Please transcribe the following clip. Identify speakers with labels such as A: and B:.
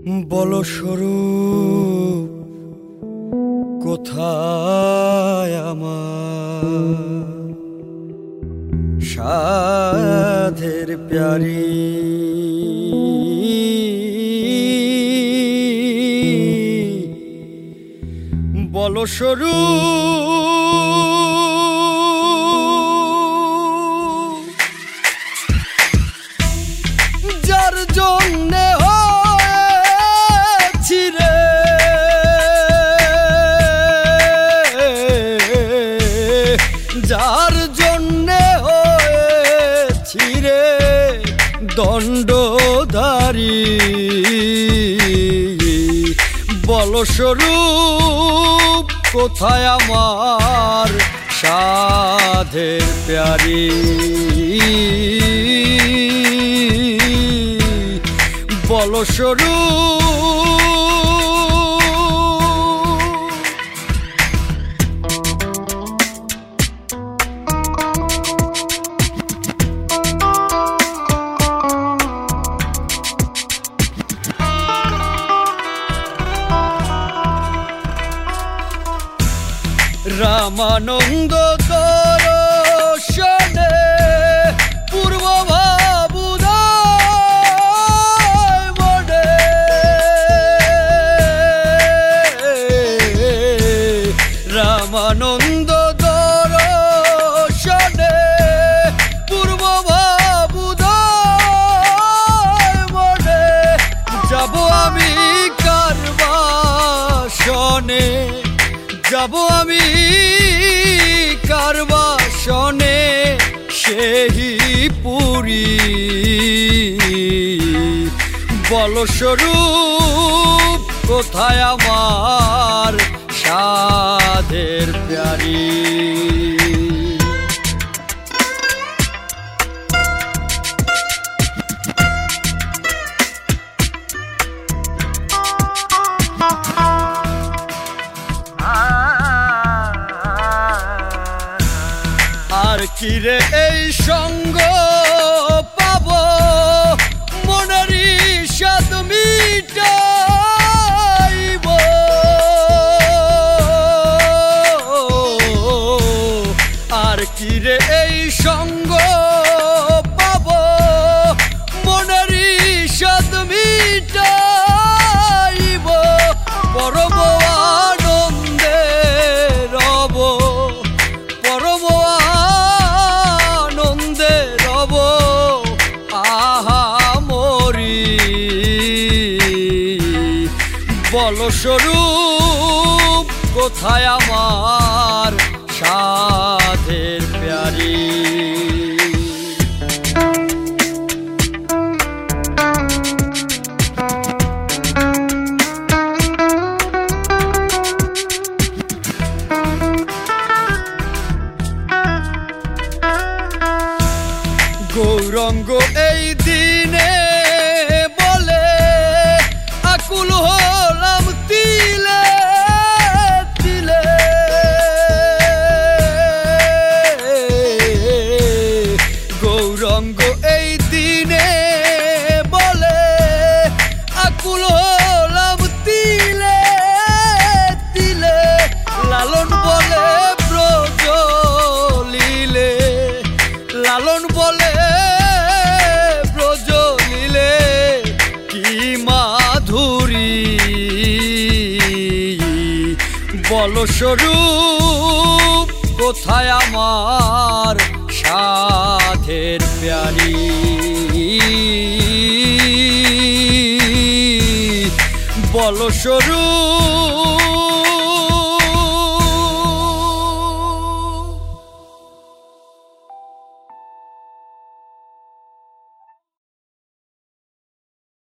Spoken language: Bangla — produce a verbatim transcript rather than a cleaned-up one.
A: বলো স্বরূপ কোথায় আমার সাধের প্যারি, বলো স্বরূপ যার জন্যে হয়েছি রে যার জন্যে হয়েছি রে দণ্ডধারী, বলো স্বরূপ কোথায় আমার সাধের প্যারি, বলো স্বরূপ রামানন্দ দর্শনে পূর্ব ভাবুদয় মনে, রামানন্দ দর্শনে পূর্ব ভাবুদয় মনে, যাব আমি কার বাসনে, যাব আমি কার বাসনে সেই পুরী, বলো স্বরূপ কোথায় আমার সাধের প্যারি, আর কিরে এই সঙ্গ পাব মনেরই সাদ মিটাইব, আর কিরে এই সঙ্গ পাব মনেরই সাদ মিটাইব, পরম আনন্দে রব, পরম আনন্দে রব আহা মরি, বলো স্বরূপ কোথায় আমার সাধের প্যারি, গৌরঙ্গ এই দিনে বলে আকুল হলাম তিলে তিলে, গৌরঙ্গ এই দিনে বলে আকুল হলাম তিলে তিলে, লালন বলে ব্রজ লীলে, লালন বলে ব্রজ লীলে কি মাধুরী, বলো স্বরূপ কোথায় আমার সাধের প্যারি, বলো স্বরূপ।